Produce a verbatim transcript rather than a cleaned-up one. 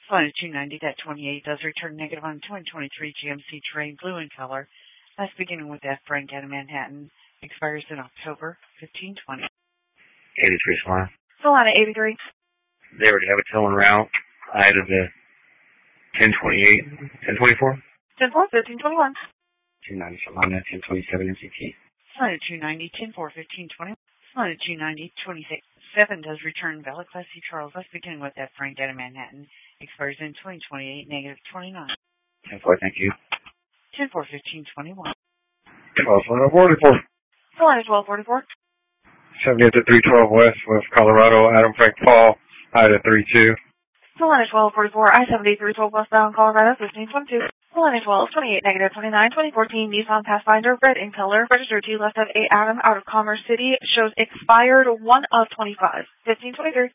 Flight two ninety twenty-eight does return negative on twenty twenty-three G M C Terrain blue in color. That's beginning with F Frank out of Manhattan. Expires in October fifteen twenty. eighty-three Solana. Solana eighty-three. They already have a towing route. I added the ten twenty-eight, ten twenty-four. ten four, fifteen twenty-one. two ninety Solana, ten twenty-seven M C T. Solana two ninety, ten four, fifteen twenty. Solana two ninety, twenty-six seven does return valid Class C Charles. That's beginning with F Frank out of Manhattan. Expires in twenty twenty-eight, negative twenty-nine. ten four, thank you. ten four, fifteen twenty-one. twelve forty-four. Solana twelve forty-four. seventy at the three twelve West, West Colorado, Adam Frank Paul, I at three two. Solana twelve forty-four, I seventy three twelve westbound Colorado, fifteen twenty-two. Solana twelve twenty-eight, negative twenty-nine, twenty fourteen Nissan Pathfinder, red in color, registered to left of eight Adam out of Commerce City, shows expired one of twenty-five, fifteen twenty-three.